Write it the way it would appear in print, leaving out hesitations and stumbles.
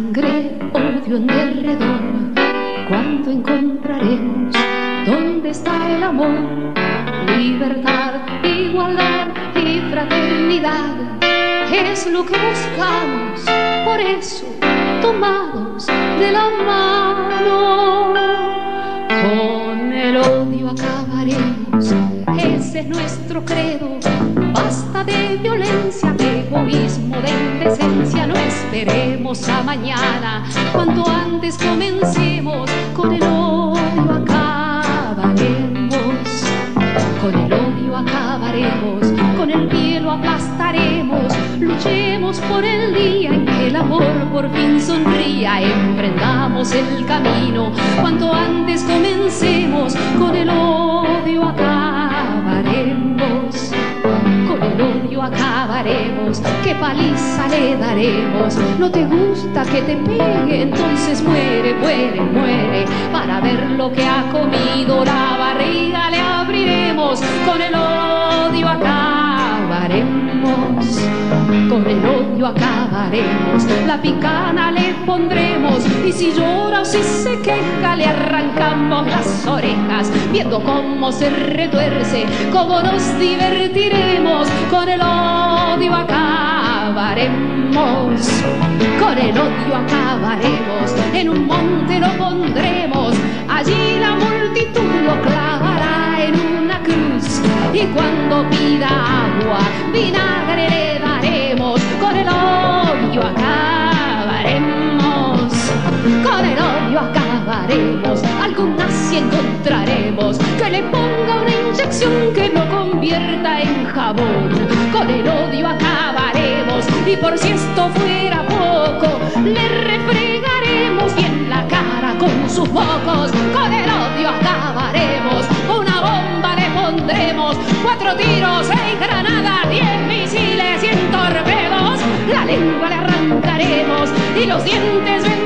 Sangre, odio en derredor, ¿cuándo encontraremos dónde está el amor? Libertad, igualdad y fraternidad es lo que buscamos, por eso tomados de la mano. Con el odio acabaremos, ese es nuestro credo. Basta de violencia, de egoísmo, de indecencia. No esperemos a mañana, cuanto antes comencemos. Con el odio acabaremos, con el odio acabaremos, con el pie lo aplastaremos. Luchemos por el día en que el amor por fin sonría. Emprendamos el camino, cuanto antes comencemos. Con el odio acabaremos, con el odio acabaremos. ¿Qué paliza le daremos? ¿No te gusta que te pegue? Entonces muere, muere, muere. Para ver lo que ha comido, la barriga le abriremos. Con el odio acabaremos, con el odio acabaremos. La picana le pondremos, y si llora o si se queja le arrancamos las orejas. Viendo cómo se retuerce, cómo nos divertiremos. Con el odio acabaremos, con el odio acabaremos. En un monte lo pondremos, allí la multitud lo clavará en una cruz. Y cuando pida agua, vinagre le daremos. Con el odio acabaremos, con el odio acabaremos. Alguna si encontraremos que le ponga una inyección que lo convierta en jabón. Con el odio acabaremos, y por si esto fuera poco, le refregaremos bien la cara con sus mocos. Con el odio acabaremos, una bomba le pondremos, 4 tiros, 6 granadas, 10 misiles, 100 torpedos. La lengua le arrancaremos y los dientes